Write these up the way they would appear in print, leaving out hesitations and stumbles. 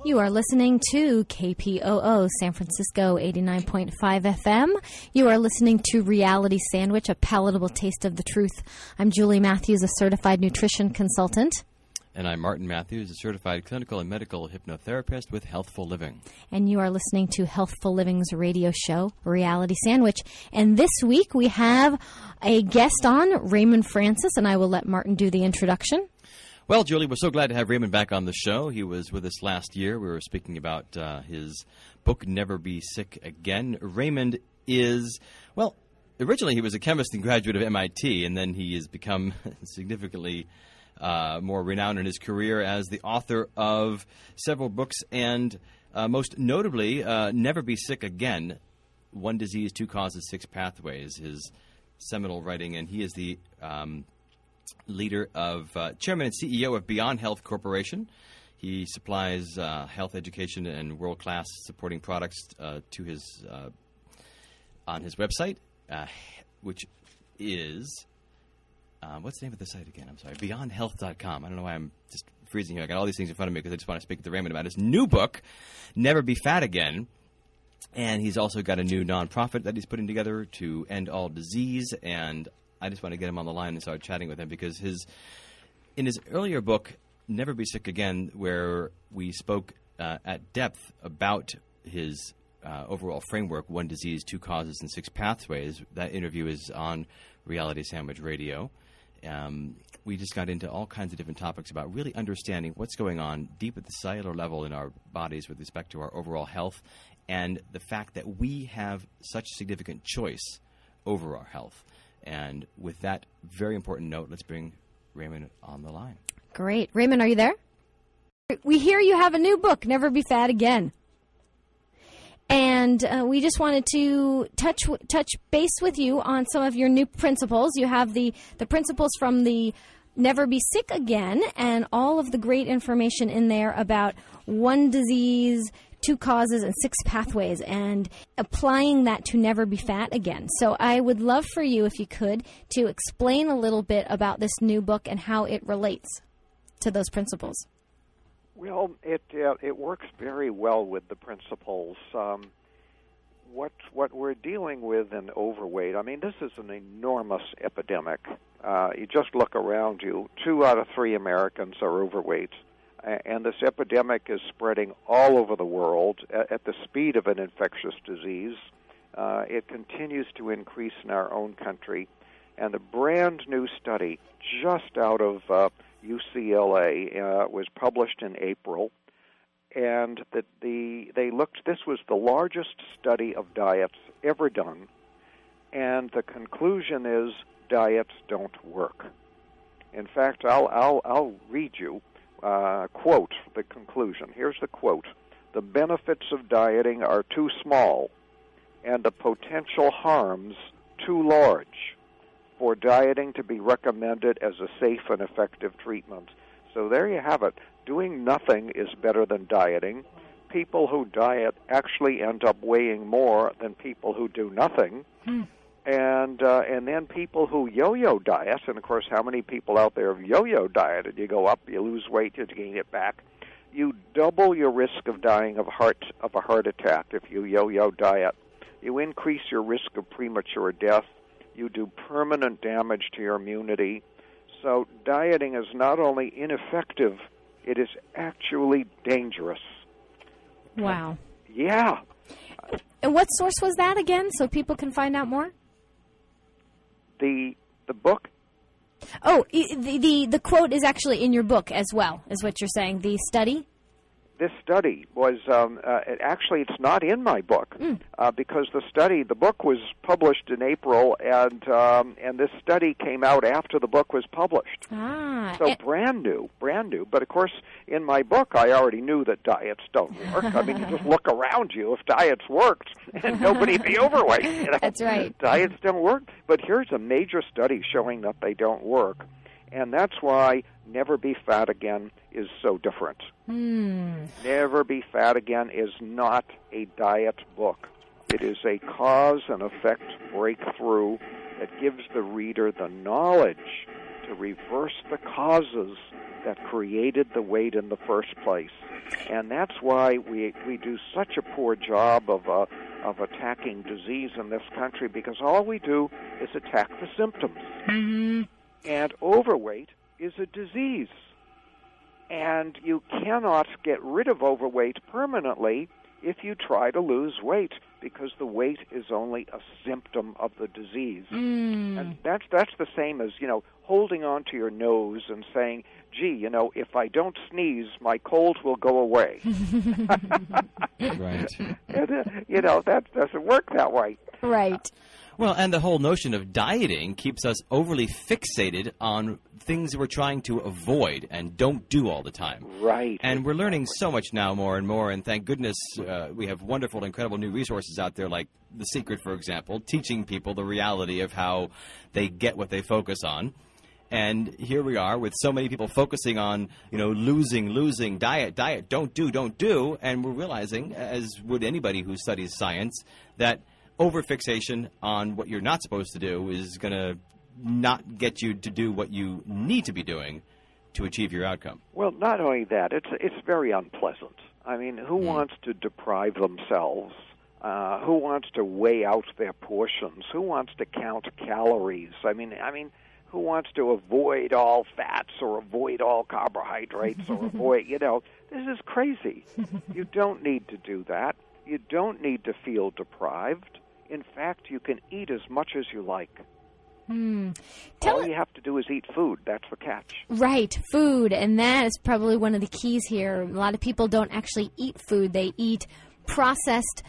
You are listening to KPOO San Francisco 89.5 FM. You are listening to Reality Sandwich, a palatable taste of the truth. I'm Julie Matthews, a certified nutrition consultant. And I'm Martin Matthews, a certified clinical and medical hypnotherapist with Healthful Living. And you are listening to Healthful Living's radio show, Reality Sandwich. And this week we have a guest on, Raymond Francis, and I will let Martin do the introduction. Well, Julie, we're so glad to have Raymond back on the show. He was with us last year. We were speaking about his book, Never Be Sick Again. Raymond is, well, originally he was a chemist and graduate of MIT, and then he has become significantly more renowned in his career as the author of several books, and most notably, Never Be Sick Again, One Disease, Two Causes, Six Pathways, his seminal writing, and he is the leader of, chairman and CEO of Beyond Health Corporation. He supplies health education and world-class supporting products to his on his website, which is, what's the name of the site again? I'm sorry, beyondhealth.com. I don't know why I'm just freezing here. I got all these things in front of me because I just want to speak to Raymond about his new book, Never Be Fat Again. And he's also got a new nonprofit that he's putting together to end all disease, and I just want to get him on the line and start chatting with him because in his earlier book, Never Be Sick Again, where we spoke at depth about his overall framework, One Disease, Two Causes, and Six Pathways, that interview is on Reality Sandwich Radio. We just got into all kinds of different topics about really understanding what's going on deep at the cellular level in our bodies with respect to our overall health and the fact that we have such significant choice over our health. And with that very important note, let's bring Raymond on the line. Great. Raymond, are you there? We hear you have a new book, Never Be Fat Again. And we just wanted to touch base with you on some of your new principles. You have the principles from the Never Be Sick Again and all of the great information in there about one disease, two causes, and six pathways, and applying that to never be fat again. So I would love for you, if you could, to explain a little bit about this new book and how it relates to those principles. Well, it works very well with the principles. What we're dealing with in overweight, I mean, this is an enormous epidemic. You just look around you, 2 out of 3 Americans are overweight. And this epidemic is spreading all over the world at the speed of an infectious disease. It continues to increase in our own country. And a brand new study just out of UCLA was published in April. And this was the largest study of diets ever done. And the conclusion is diets don't work. In fact, I'll read you. Quote, the conclusion. Here's the quote. The benefits of dieting are too small and the potential harms too large for dieting to be recommended as a safe and effective treatment. So there you have it. Doing nothing is better than dieting. People who diet actually end up weighing more than people who do nothing. And then people who yo-yo diet, and of course, how many people out there have yo-yo dieted? You go up, you lose weight, you gain it back. You double your risk of dying of a heart attack if you yo-yo diet. You increase your risk of premature death. You do permanent damage to your immunity. So dieting is not only ineffective, it is actually dangerous. Wow. Yeah. And what source was that again, so people can find out more? The book? Oh, the quote is actually in your book as well, is what you're saying. The study? This study was, actually it's not in my book, because the book was published in April, and this study came out after the book was published. So brand new. But of course, in my book, I already knew that diets don't work. I mean, you just look around you. If diets worked, and nobody'd be overweight. You know? That's right. Diets don't work. But here's a major study showing that they don't work. And that's why Never Be Fat Again is so different. Never Be Fat Again is not a diet book. It is a cause and effect breakthrough that gives the reader the knowledge to reverse the causes that created the weight in the first place. And that's why we do such a poor job of attacking disease in this country, because all we do is attack the symptoms. Mm-hmm. And overweight is a disease. And you cannot get rid of overweight permanently if you try to lose weight, because the weight is only a symptom of the disease. And that's the same as, holding on to your nose and saying, gee, if I don't sneeze, my cold will go away. Right. That doesn't work that way. Right. Well, and the whole notion of dieting keeps us overly fixated on things we're trying to avoid and don't do all the time. Right. And we're learning so much now, more and more, and thank goodness we have wonderful, incredible new resources out there like The Secret, for example, teaching people the reality of how they get what they focus on. And here we are with so many people focusing on, losing, diet, don't do, and we're realizing, as would anybody who studies science, that overfixation on what you're not supposed to do is going to not get you to do what you need to be doing to achieve your outcome. Well, not only that, it's very unpleasant. I mean, who wants to deprive themselves? Who wants to weigh out their portions? Who wants to count calories? I mean, who wants to avoid all fats or avoid all carbohydrates or avoid, this is crazy. You don't need to do that. You don't need to feel deprived. In fact, you can eat as much as you like. All you have to do is eat food. That's the catch. Right, food. And that is probably one of the keys here. A lot of people don't actually eat food. They eat processed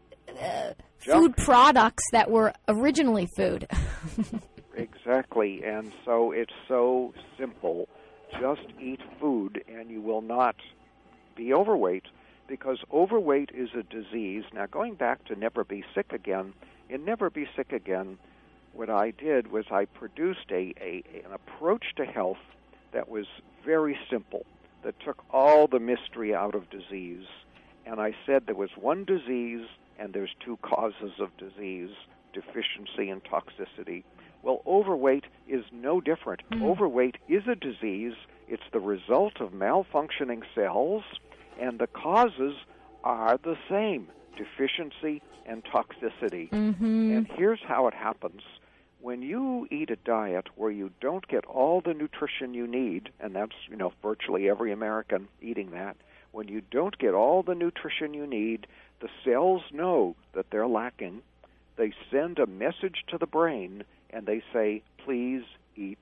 food products that were originally food. Exactly. And so it's so simple. Just eat food and you will not be overweight, because overweight is a disease. Now, going back to Never Be Sick Again, in Never Be Sick Again, what I did was I produced an approach to health that was very simple, that took all the mystery out of disease. And I said there was one disease and there's two causes of disease, deficiency and toxicity. Well, overweight is no different. Overweight is a disease. It's the result of malfunctioning cells, and the causes are the same, deficiency and toxicity. And here's how it happens. When you eat a diet where you don't get all the nutrition you need, and that's, virtually every American eating that, when you don't get all the nutrition you need, the cells know that they're lacking. They send a message to the brain, and they say, please eat.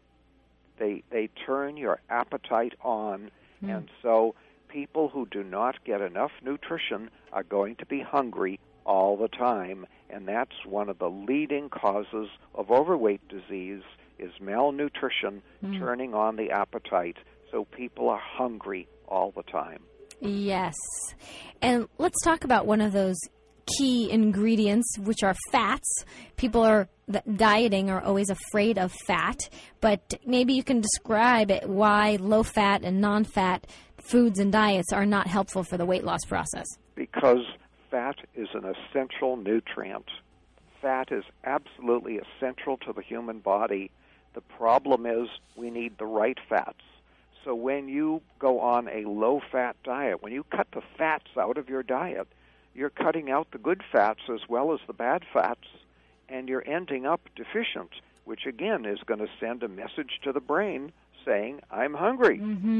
They turn your appetite on, and so people who do not get enough nutrition are going to be hungry all the time, and that's one of the leading causes of overweight disease is malnutrition turning on the appetite, so people are hungry all the time. Yes. And let's talk about one of those key ingredients, which are fats. People dieting are always afraid of fat, but maybe you can describe why low-fat and non-fat foods and diets are not helpful for the weight loss process. Because fat is an essential nutrient. Fat is absolutely essential to the human body. The problem is we need the right fats. So when you go on a low-fat diet, when you cut the fats out of your diet, you're cutting out the good fats as well as the bad fats, and you're ending up deficient, which again is going to send a message to the brain saying, I'm hungry.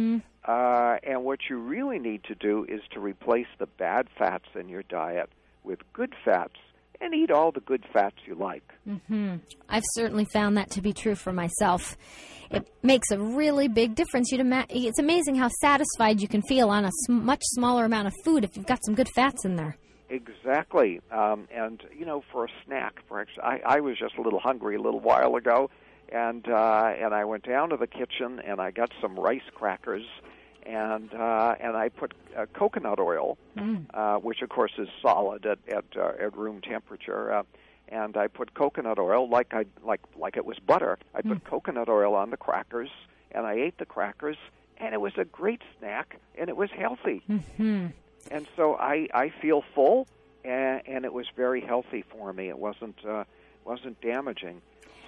And what you really need to do is to replace the bad fats in your diet with good fats and eat all the good fats you like. I've certainly found that to be true for myself. It makes a really big difference. It's amazing how satisfied you can feel on a much smaller amount of food if you've got some good fats in there. Exactly. And, for a snack, I was just a little hungry a little while ago, and I went down to the kitchen and I got some rice crackers, and I put coconut oil, which of course is solid at room temperature, and I put coconut oil like it was butter. I put coconut oil on the crackers, and I ate the crackers, and it was a great snack, and it was healthy. And so I feel full, and it was very healthy for me. It wasn't damaging.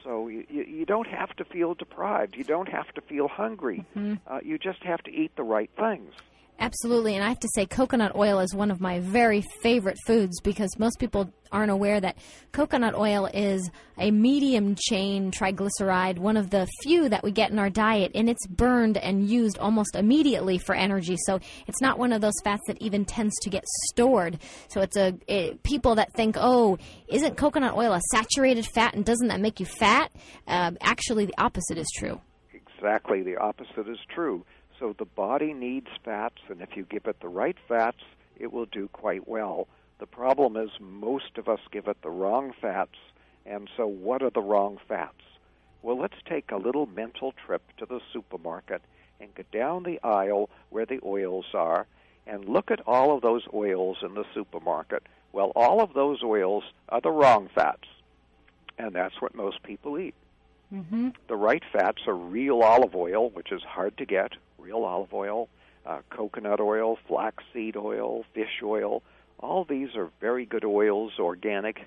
So you don't have to feel deprived. You don't have to feel hungry. You just have to eat the right things. Absolutely, and I have to say coconut oil is one of my very favorite foods because most people aren't aware that coconut oil is a medium-chain triglyceride, one of the few that we get in our diet, and it's burned and used almost immediately for energy. So it's not one of those fats that even tends to get stored. So people that think, oh, isn't coconut oil a saturated fat and doesn't that make you fat? Actually, the opposite is true. Exactly, the opposite is true. So the body needs fats, and if you give it the right fats, it will do quite well. The problem is most of us give it the wrong fats, and so what are the wrong fats? Well, let's take a little mental trip to the supermarket and go down the aisle where the oils are and look at all of those oils in the supermarket. Well, all of those oils are the wrong fats, and that's what most people eat. The right fats are real olive oil, which is hard to get, real olive oil, coconut oil, flaxseed oil, fish oil. All these are very good oils, organic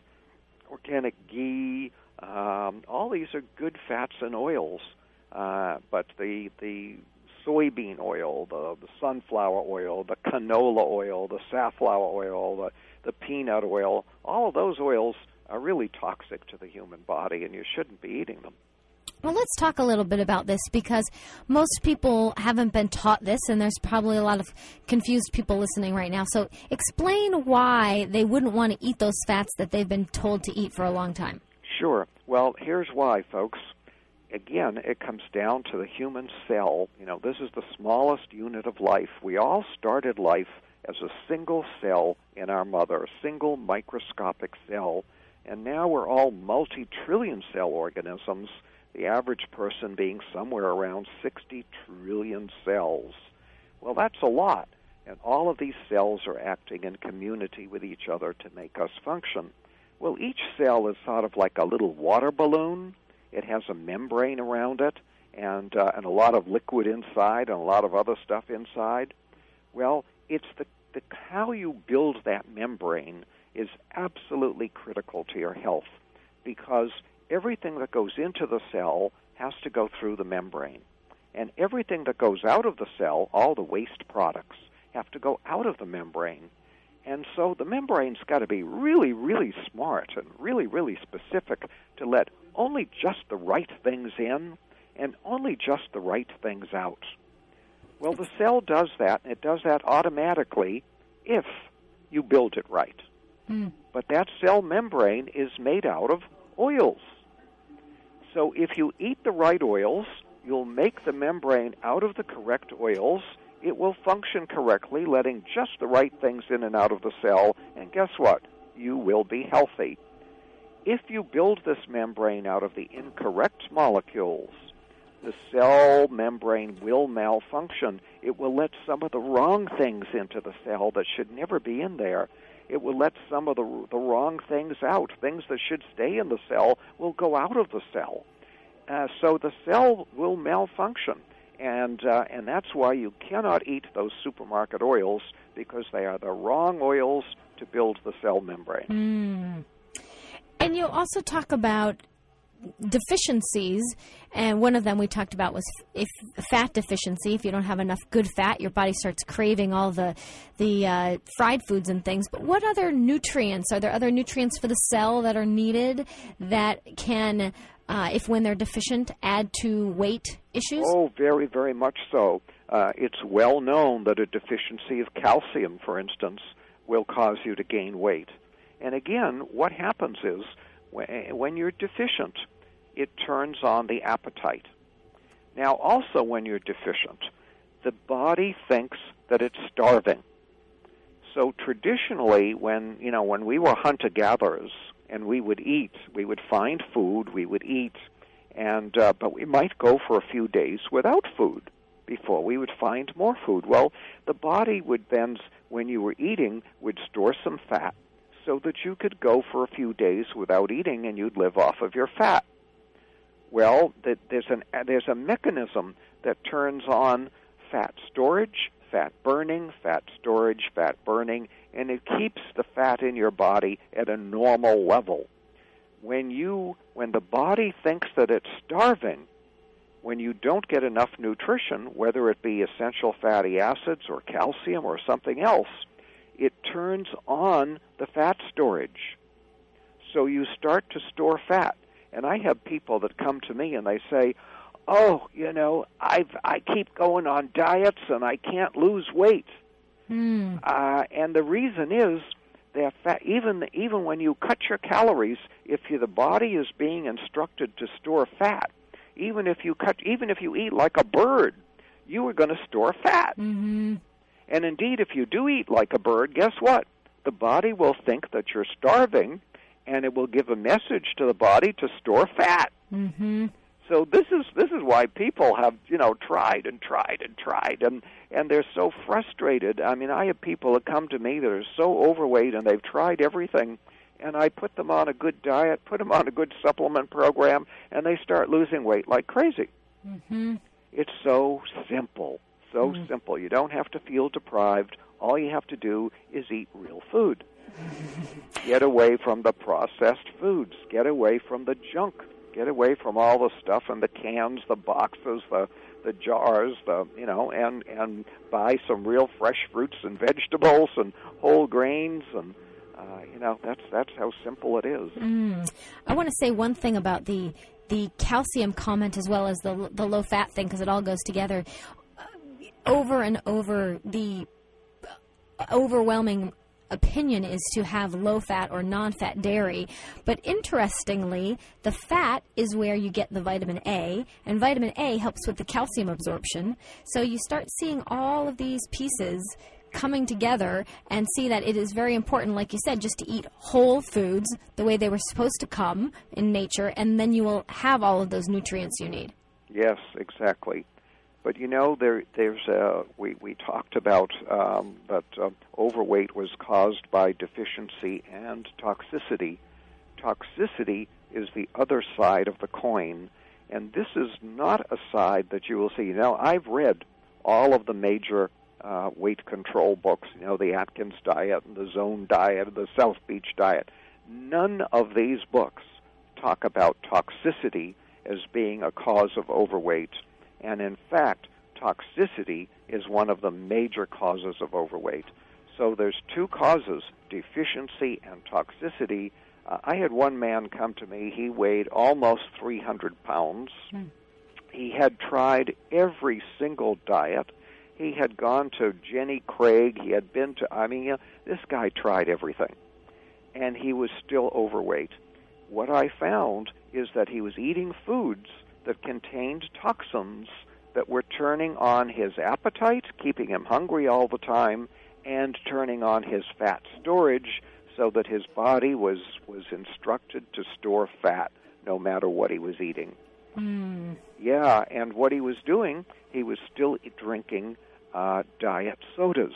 ghee. All these are good fats and oils. But the soybean oil, the sunflower oil, the canola oil, the safflower oil, the peanut oil, all of those oils are really toxic to the human body, and you shouldn't be eating them. Well, let's talk a little bit about this because most people haven't been taught this, and there's probably a lot of confused people listening right now. So explain why they wouldn't want to eat those fats that they've been told to eat for a long time. Sure. Well, here's why, folks. Again, it comes down to the human cell. You know, this is the smallest unit of life. We all started life as a single cell in our mother, a single microscopic cell, and now we're all multi-trillion cell organisms, the average person being somewhere around 60 trillion cells. Well, that's a lot, and all of these cells are acting in community with each other to make us function. Well, each cell is sort of like a little water balloon. It has a membrane around it and a lot of liquid inside and a lot of other stuff inside. Well, it's the how you build that membrane is absolutely critical to your health because everything that goes into the cell has to go through the membrane. And everything that goes out of the cell, all the waste products, have to go out of the membrane. And so the membrane's got to be really, really smart and really, really specific to let only just the right things in and only just the right things out. Well, the cell does that, and it does that automatically if you build it right. But that cell membrane is made out of oils. So if you eat the right oils, you'll make the membrane out of the correct oils. It will function correctly, letting just the right things in and out of the cell, and guess what? You will be healthy. If you build this membrane out of the incorrect molecules, the cell membrane will malfunction. It will let some of the wrong things into the cell that should never be in there. It will let some of the wrong things out. Things that should stay in the cell will go out of the cell. So the cell will malfunction. And that's why you cannot eat those supermarket oils, because they are the wrong oils to build the cell membrane. And you also talk about deficiencies, and one of them we talked about was if fat deficiency. If you don't have enough good fat, your body starts craving all the fried foods and things. But what other nutrients? Are there other nutrients for the cell that are needed that can, if when they're deficient, add to weight issues? Oh, very, very much so. It's well known that a deficiency of calcium, for instance, will cause you to gain weight. And again, what happens is, when you're deficient, it turns on the appetite. Now, also when you're deficient, the body thinks that it's starving. So traditionally, when we were hunter-gatherers and we would eat, we would find food, we would eat, and but we might go for a few days without food before we would find more food. Well, the body would then, when you were eating, would store some fat, so that you could go for a few days without eating and you'd live off of your fat. Well, there's a mechanism that turns on fat storage, fat burning, fat storage, fat burning, and it keeps the fat in your body at a normal level. when the body thinks that it's starving, when you don't get enough nutrition, whether it be essential fatty acids or calcium or something else, it turns on the fat storage. So you start to store fat. And I have people that come to me and they say, oh, I keep going on diets and I can't lose weight. And the reason is that even when you cut your calories, if the body is being instructed to store fat, even if you eat like a bird, you are going to store fat. Mm-hmm. And indeed, if you do eat like a bird, guess what? The body will think that you're starving, and it will give a message to the body to store fat. Mm-hmm. So this is why people have tried and they're so frustrated. I mean, I have people that come to me that are so overweight and they've tried everything, and I put them on a good diet, put them on a good supplement program, and they start losing weight like crazy. Mm-hmm. It's so simple, simple. You don't have to feel deprived. All you have to do is eat real food. Get away from the processed foods. Get away from the junk. Get away from all the stuff in the cans, the boxes, the jars, and buy some real fresh fruits and vegetables and whole grains, and that's how simple it is. I want to say one thing about the calcium comment as well as the low fat thing, because it all goes together. Over and over, the overwhelming opinion is to have low-fat or non-fat dairy. But interestingly, the fat is where you get the vitamin A, and vitamin A helps with the calcium absorption. So you start seeing all of these pieces coming together and see that it is very important, like you said, just to eat whole foods the way they were supposed to come in nature, and then you will have all of those nutrients you need. Yes, exactly. But we talked about that overweight was caused by deficiency and toxicity. Toxicity is the other side of the coin, and this is not a side that you will see. Now, I've read all of the major weight control books, the Atkins diet, and the Zone diet, and the South Beach diet. None of these books talk about toxicity as being a cause of overweight. And in fact, toxicity is one of the major causes of overweight. So there's two causes, deficiency and toxicity. I had one man come to me. He weighed almost 300 pounds. He had tried every single diet. He had gone to Jenny Craig. He had been to, this guy tried everything. And he was still overweight. What I found is that he was eating foods that contained toxins that were turning on his appetite, keeping him hungry all the time, and turning on his fat storage so that his body was instructed to store fat no matter what he was eating. Yeah, and what he was doing, he was still drinking diet sodas.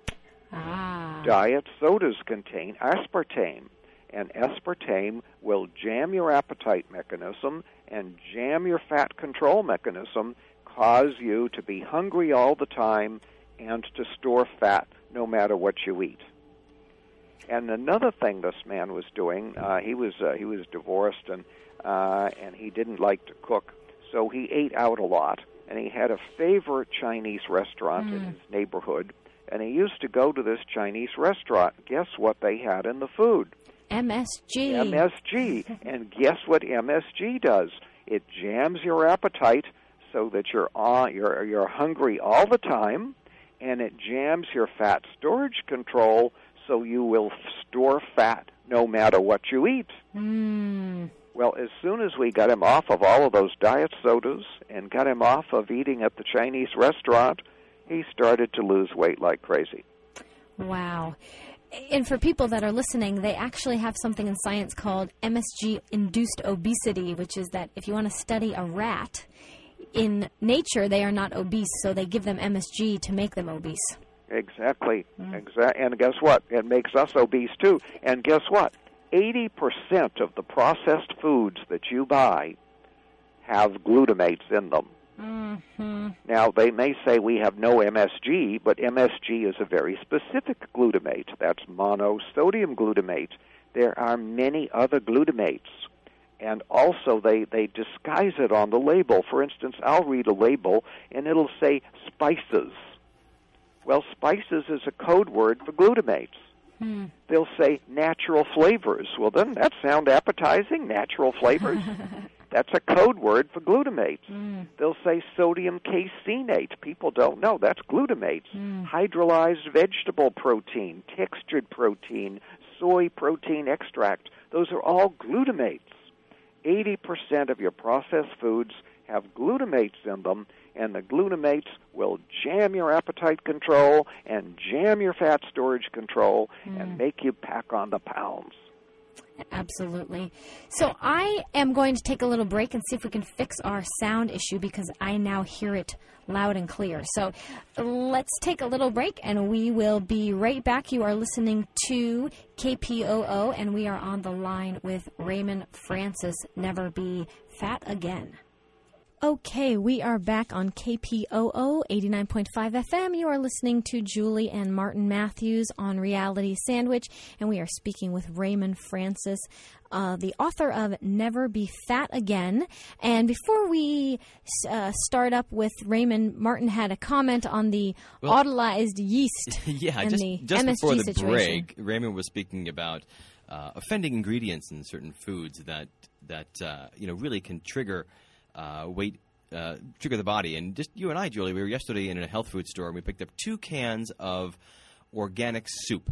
Diet sodas contain aspartame, and aspartame will jam your appetite mechanism and jam your fat control mechanism, cause you to be hungry all the time and to store fat no matter what you eat. And another thing this man was doing, he was divorced and he didn't like to cook, so he ate out a lot. And he had a favorite Chinese restaurant in his neighborhood, and he used to go to this Chinese restaurant. Guess what they had in the food? MSG. MSG. And guess what MSG does? It jams your appetite so that you're hungry all the time, and it jams your fat storage control so you will store fat no matter what you eat. Well, as soon as we got him off of all of those diet sodas and got him off of eating at the Chinese restaurant, he started to lose weight like crazy. Wow. And for people that are listening, they actually have something in science called MSG-induced obesity, which is that if you want to study a rat, in nature they are not obese, so they give them MSG to make them obese. Exactly. And guess what? It makes us obese, too. And guess what? 80% of the processed foods that you buy have glutamates in them. Now, they may say we have no MSG, but MSG is a very specific glutamate. That's monosodium glutamate. There are many other glutamates. And also, they disguise it on the label. For instance, I'll read a label, and it'll say spices. Well, spices is a code word for glutamates. They'll say natural flavors. Well, doesn't that sound appetizing, natural flavors? That's a code word for glutamates. They'll say sodium caseinate. People don't know. That's glutamates. Hydrolyzed vegetable protein, textured protein, soy protein extract. Those are all glutamates. 80% of your processed foods have glutamates in them, and the glutamates will jam your appetite control and jam your fat storage control and make you pack on the pounds. Absolutely. So I am going to take a little break and see if we can fix our sound issue because I now hear it loud and clear. So let's take a little break and we will be right back. You are listening to KPOO and we are on the line with Raymond Francis, Never Be Fat Again. Okay, we are back on KPOO 89.5 FM. You are listening to Julie and Martin Matthews on Reality Sandwich, and we are speaking with Raymond Francis, the author of Never Be Fat Again. And before we start up with Raymond, Martin had a comment on the autolyzed yeast. Yeah, and just MSG before the situation. break, Raymond was speaking about offending ingredients in certain foods that really can trigger trigger the body. And just you and I, Julie, we were yesterday in a health food store and we picked up 2 cans of organic soup,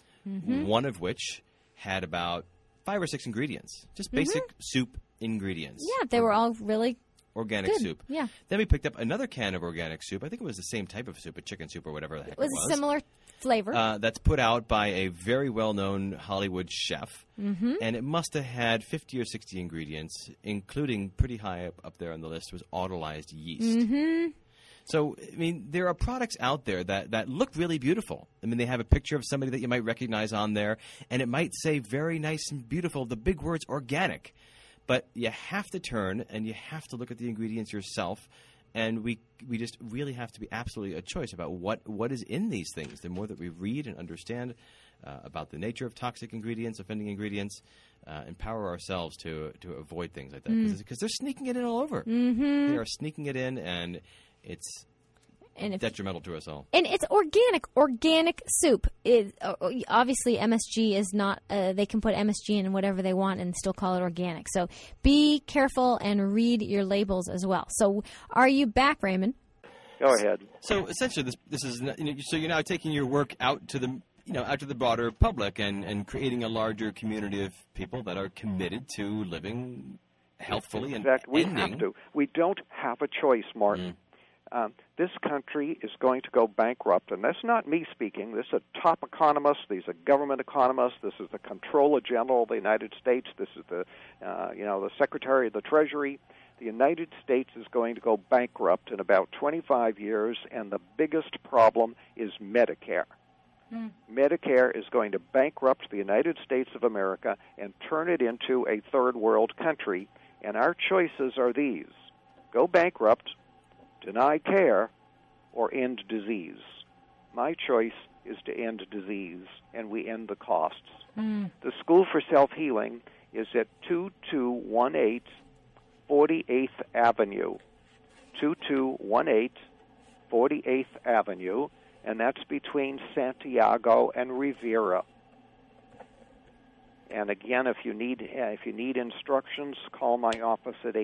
one of which had about 5 or 6 ingredients, just basic soup ingredients. Yeah, they were all really organic good. soup. Yeah. Then we picked up another can of organic soup. I think it was the same type of soup, a chicken soup or whatever the heck it was. It was a similar flavor. That's put out by a very well-known Hollywood chef. And it must have had 50 or 60 ingredients, including pretty high up there on the list was autolyzed yeast. So, I mean, there are products out there that look really beautiful. I mean, they have a picture of somebody that you might recognize on there, and it might say very nice and beautiful, the big words organic. But you have to turn and you have to look at the ingredients yourself. And we just really have to be absolutely a choice about what is in these things. The more that we read and understand about the nature of toxic ingredients, offending ingredients, empower ourselves to avoid things like that. Because they're sneaking it in all over. They are sneaking it in, and it's detrimental to us all. And it's organic soup. Obviously, MSG is not, they can put MSG in whatever they want and still call it organic. So be careful and read your labels as well. So are you back, Raymond? Go ahead. So essentially, this is so you're now taking your work out to the broader public and creating a larger community of people that are committed to living healthfully and we have to. We don't have a choice, Martin. This country is going to go bankrupt, and that's not me speaking. This is a top economist. These are government economists. This is the Comptroller General of the United States. This is the Secretary of the Treasury. The United States is going to go bankrupt in about 25 years, and the biggest problem is Medicare. Medicare is going to bankrupt the United States of America and turn it into a third world country, and our choices are these: go bankrupt, deny care, or end disease. My choice is to end disease, and we end the costs. The School for Self-Healing is at 2218 48th Avenue. 2218 48th Avenue, and that's between Santiago and Rivera. And again, if you need instructions, call my office at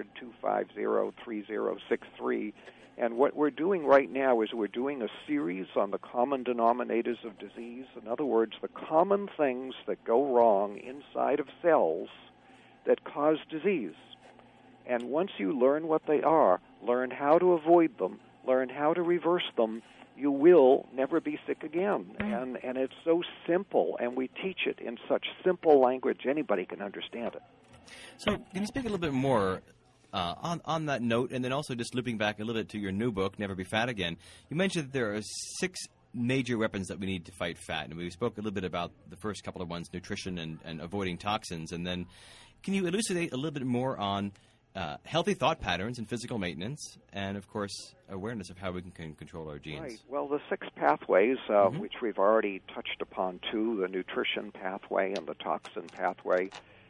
800-250-3063. And what we're doing right now is we're doing a series on the common denominators of disease. In other words, the common things that go wrong inside of cells that cause disease. And once you learn what they are, learn how to avoid them, learn how to reverse them, you will never be sick again. And it's so simple, and we teach it in such simple language anybody can understand it. So can you speak a little bit more on that note, and then also just looping back a little bit to your new book, Never Be Fat Again? You mentioned that there are 6 major weapons that we need to fight fat, and we spoke a little bit about the first couple of ones, nutrition and avoiding toxins. And then can you elucidate a little bit more on healthy thought patterns and physical maintenance, and, of course, awareness of how we can control our genes? Right. Well, the 6 pathways, which we've already touched upon too, the nutrition pathway and the toxin pathway,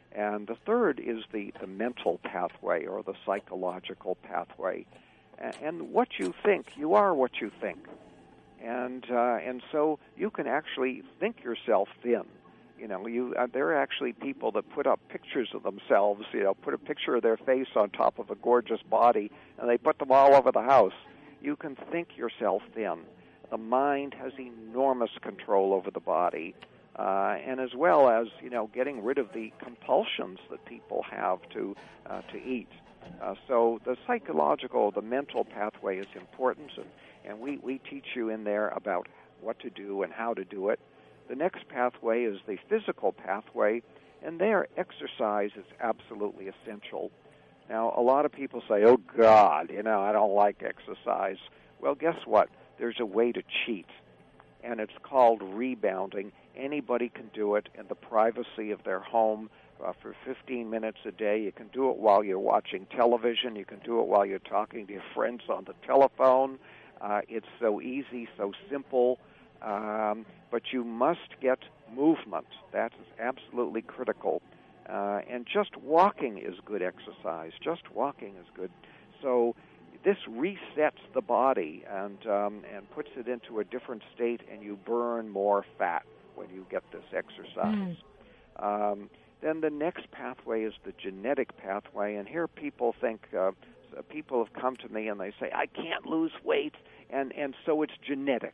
And the third is the mental pathway or the psychological pathway. And what you think, you are what you think. And so you can actually think yourself thin. There are actually people that put up pictures of themselves, put a picture of their face on top of a gorgeous body, and they put them all over the house. You can think yourself thin. The mind has enormous control over the body, and as well as, getting rid of the compulsions that people have to eat. So the psychological, the mental pathway is important, and we teach you in there about what to do and how to do it. The next pathway is the physical pathway, and there exercise is absolutely essential. Now, a lot of people say, oh, God, I don't like exercise. Well, guess what? There's a way to cheat, and it's called rebounding. Anybody can do it in the privacy of their home for 15 minutes a day. You can do it while you're watching television. You can do it while you're talking to your friends on the telephone. It's so easy, so simple. But you must get movement. That is absolutely critical. And just walking is good exercise. Just walking is good. So this resets the body and puts it into a different state, and you burn more fat when you get this exercise. Then the next pathway is the genetic pathway, and here people think, people have come to me and they say, I can't lose weight, and so it's genetic.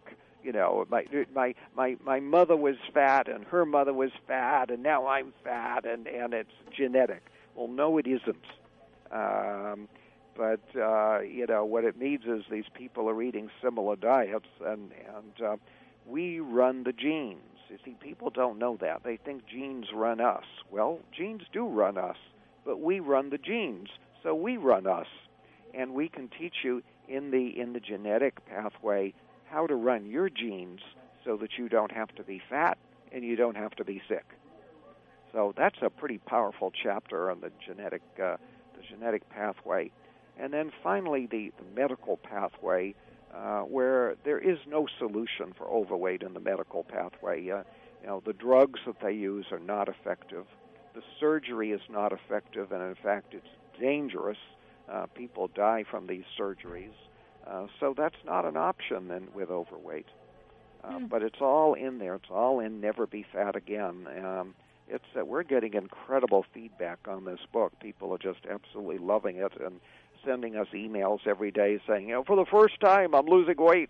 My mother was fat, and her mother was fat, and now I'm fat, and it's genetic. Well, no, it isn't. But what it means is these people are eating similar diets, and we run the genes. You see, people don't know that. They think genes run us. Well, genes do run us, but we run the genes, so we run us. And we can teach you in the genetic pathway how to run your genes so that you don't have to be fat and you don't have to be sick. So that's a pretty powerful chapter on the genetic pathway. And then finally the medical pathway, where there is no solution for overweight in the medical pathway. The drugs that they use are not effective. The surgery is not effective, and in fact it's dangerous. People die from these surgeries. So that's not an option then with overweight. But it's all in there. It's all in Never Be Fat Again. We're getting incredible feedback on this book. People are just absolutely loving it and sending us emails every day saying, for the first time I'm losing weight.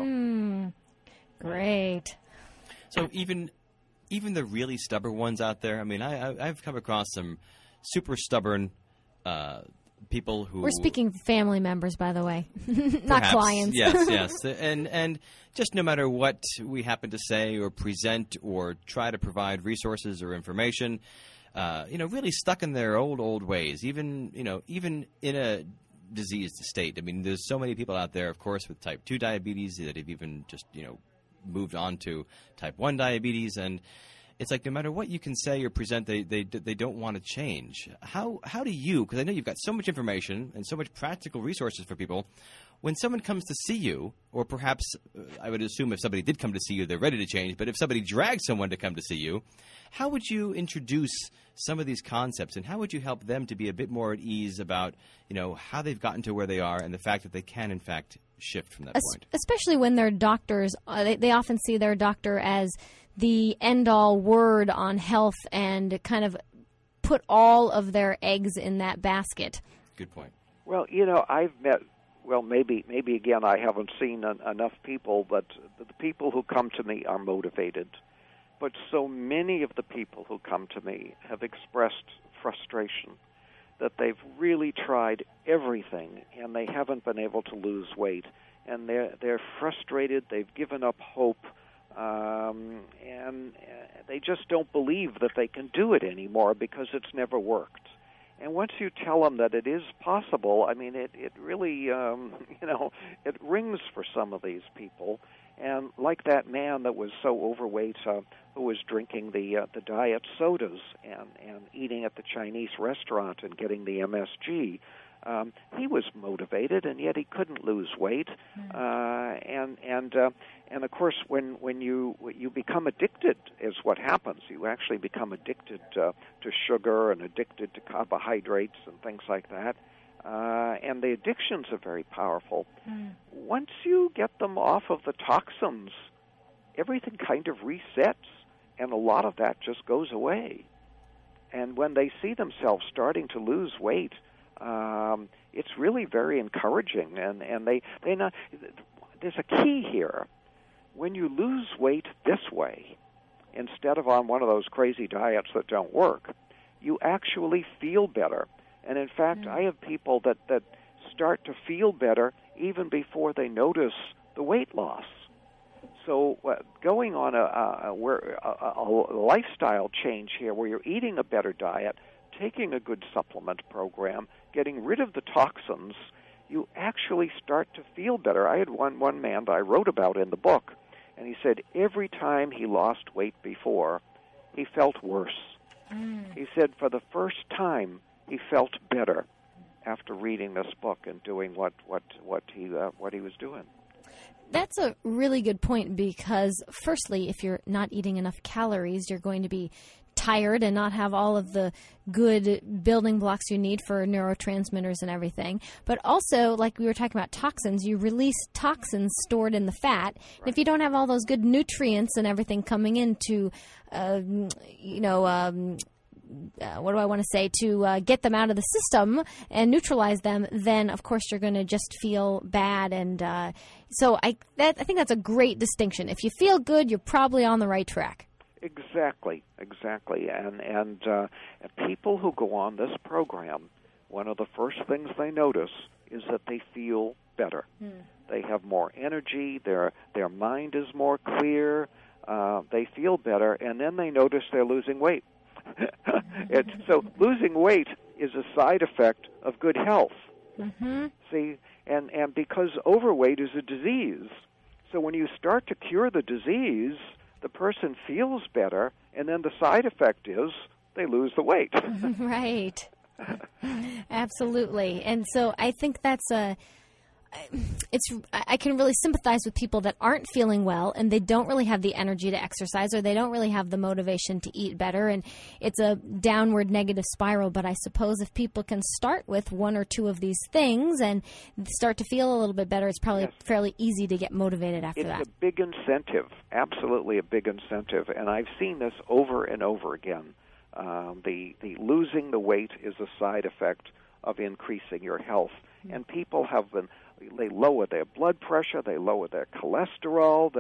Great. So even the really stubborn ones out there, I mean, I've come across some super stubborn people who... We're speaking family members, by the way, not perhaps, clients. Yes. And just no matter what we happen to say or present or try to provide resources or information, really stuck in their old ways, even in a diseased state. I mean, there's so many people out there, of course, with type 2 diabetes that have even just, moved on to type 1 diabetes, and it's like no matter what you can say or present, they don't want to change. How do you, because I know you've got so much information and so much practical resources for people, when someone comes to see you, or perhaps I would assume if somebody did come to see you, they're ready to change, but if somebody dragged someone to come to see you, how would you introduce some of these concepts, and how would you help them to be a bit more at ease about, how they've gotten to where they are and the fact that they can, in fact, shift from that point? Especially when their doctors, they often see their doctor as the end-all word on health and kind of put all of their eggs in that basket. Good point. Well, I've met, maybe again, I haven't seen enough people, but the people who come to me are motivated. But so many of the people who come to me have expressed frustration that they've really tried everything and they haven't been able to lose weight. And they're frustrated, they've given up hope, and they just don't believe that they can do it anymore because it's never worked. And once you tell them that it is possible, I mean, it really, it rings for some of these people. And like that man that was so overweight, who was drinking the diet sodas and eating at the Chinese restaurant and getting the MSG, he was motivated, and yet he couldn't lose weight. And of course, when you become addicted is what happens. You actually become addicted to sugar and addicted to carbohydrates and things like that. And the addictions are very powerful. Once you get them off of the toxins, everything kind of resets, and a lot of that just goes away. And when they see themselves starting to lose weight, it's really very encouraging. And they not. There's a key here. When you lose weight this way, instead of on one of those crazy diets that don't work, you actually feel better. And in fact, I have people that start to feel better even before they notice the weight loss. So going on a lifestyle change here where you're eating a better diet, taking a good supplement program, getting rid of the toxins, you actually start to feel better. I had one man that I wrote about in the book, and he said every time he lost weight before, he felt worse. He said for the first time, he felt better after reading this book and doing what he was doing. That's a really good point because, firstly, if you're not eating enough calories, you're going to be tired and not have all of the good building blocks you need for neurotransmitters and everything. But also, like we were talking about toxins, you release toxins stored in the fat. Right. And if you don't have all those good nutrients and everything coming into, what do I want to say, to get them out of the system and neutralize them, then, of course, you're going to just feel bad. And so I think that's a great distinction. If you feel good, you're probably on the right track. Exactly. And people who go on this program, one of the first things they notice is that they feel better. They have more energy, their mind is more clear, they feel better, and then they notice they're losing weight. So losing weight is a side effect of good health. See, and because overweight is a disease, so when you start to cure the disease, the person feels better, and then the side effect is they lose the weight. Right. Absolutely. And so I think that's I can really sympathize with people that aren't feeling well and they don't really have the energy to exercise or they don't really have the motivation to eat better, and it's a downward negative spiral. But I suppose if people can start with one or two of these things and start to feel a little bit better, it's probably fairly easy to get motivated after that. It's a big incentive, absolutely a big incentive, and I've seen this over and over again. The losing the weight is a side effect of increasing your health, and people they lower their blood pressure, they lower their cholesterol,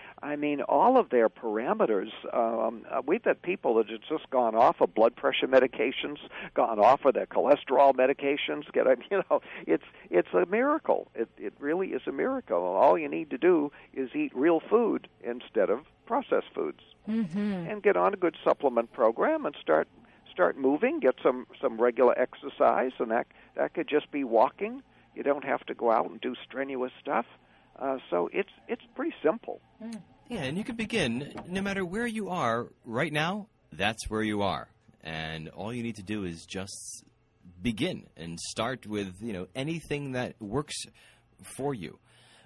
all of their parameters. We've had people that have just gone off of blood pressure medications, gone off of their cholesterol medications. It's a miracle. It really is a miracle. All you need to do is eat real food instead of processed foods, and get on a good supplement program and start moving, get some regular exercise, and that could just be walking. You don't have to go out and do strenuous stuff. So it's pretty simple. Yeah, and you can begin no matter where you are right now. That's where you are, and all you need to do is just begin and start with anything that works for you.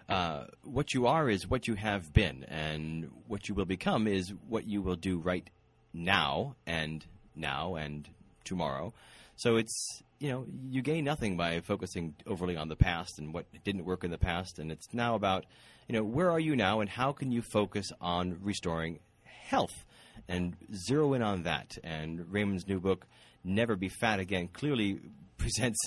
What you are is what you have been, and what you will become is what you will do right now and tomorrow. So it's, you gain nothing by focusing overly on the past and what didn't work in the past. And it's now about, where are you now and how can you focus on restoring health and zero in on that. And Raymond's new book, Never Be Fat Again, clearly presents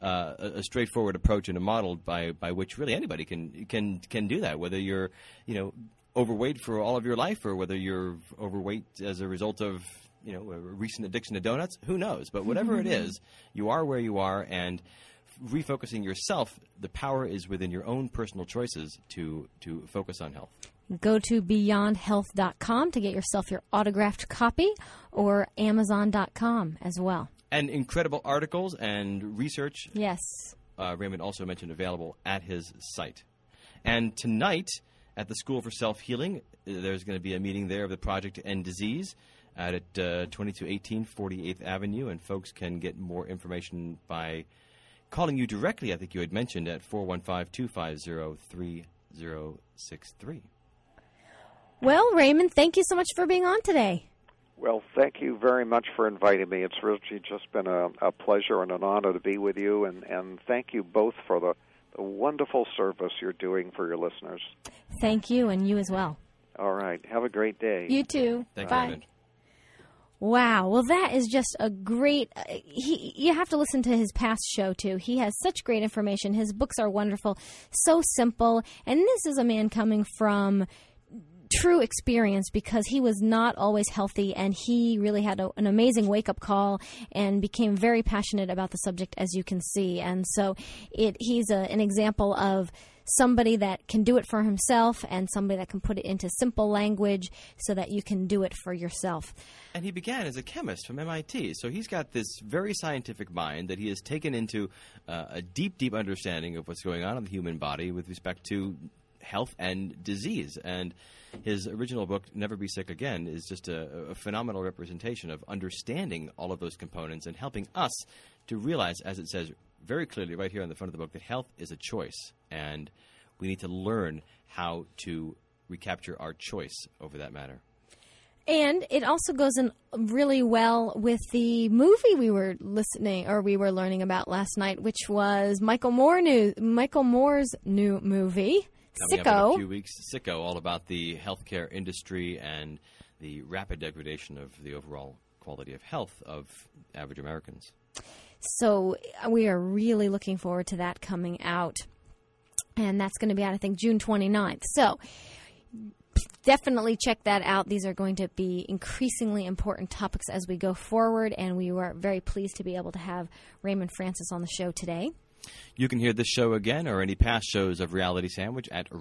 a straightforward approach and a model by which really anybody can do that, whether you're, overweight for all of your life or whether you're overweight as a result of a recent addiction to donuts, who knows? But whatever it is, you are where you are, and refocusing yourself, the power is within your own personal choices to focus on health. Go to beyondhealth.com to get yourself your autographed copy, or Amazon.com as well. And incredible articles and research. Yes. Raymond also mentioned available at his site. And tonight at the School for Self-Healing, there's going to be a meeting there of the Project to End Disease at 2218 48th Avenue, and folks can get more information by calling you directly. I think you had mentioned at 415-250-3063. Well, Raymond, thank you so much for being on today. Well, thank you very much for inviting me. It's really just been a pleasure and an honor to be with you, and thank you both for the wonderful service you're doing for your listeners. Thank you, and you as well. All right. Have a great day. You too. Thanks, Bye. Raymond. Wow. Well, that is just a great... you have to listen to his past show, too. He has such great information. His books are wonderful, so simple. And this is a man coming from true experience because he was not always healthy, and he really had an amazing wake-up call and became very passionate about the subject, as you can see. And so he's an example of somebody that can do it for himself and somebody that can put it into simple language so that you can do it for yourself. And he began as a chemist from MIT, so he's got this very scientific mind that he has taken into a deep, deep understanding of what's going on in the human body with respect to health and disease. And his original book, Never Be Sick Again, is just a phenomenal representation of understanding all of those components and helping us to realize, as it says very clearly right here on the front of the book, that health is a choice, and we need to learn how to recapture our choice over that matter. And it also goes in really well with the movie we were learning about last night, which was Michael Moore's new movie, Coming up in a Sicko. few weeks, Sicko, all about the healthcare industry and the rapid degradation of the overall quality of health of average Americans. So we are really looking forward to that coming out. And that's going to be out, I think, June 29th. So definitely check that out. These are going to be increasingly important topics as we go forward, and we were very pleased to be able to have Raymond Francis on the show today. You can hear this show again or any past shows of Reality Sandwich at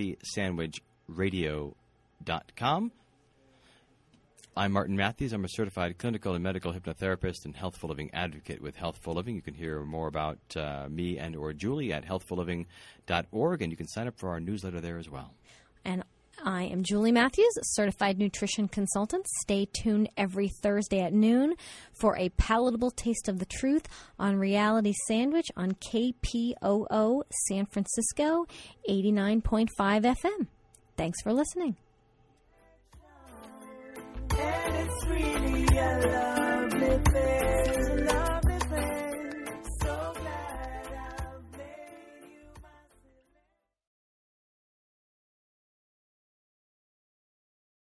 realitysandwichradio.com. I'm Martin Matthews. I'm a certified clinical and medical hypnotherapist and Healthful Living advocate with Healthful Living. You can hear more about me and or Julie at healthfulliving.org, and you can sign up for our newsletter there as well. And I am Julie Matthews, certified nutrition consultant. Stay tuned every Thursday at noon for a palatable taste of the truth on Reality Sandwich on KPOO San Francisco, 89.5 FM. Thanks for listening. And it's really a lovely thing.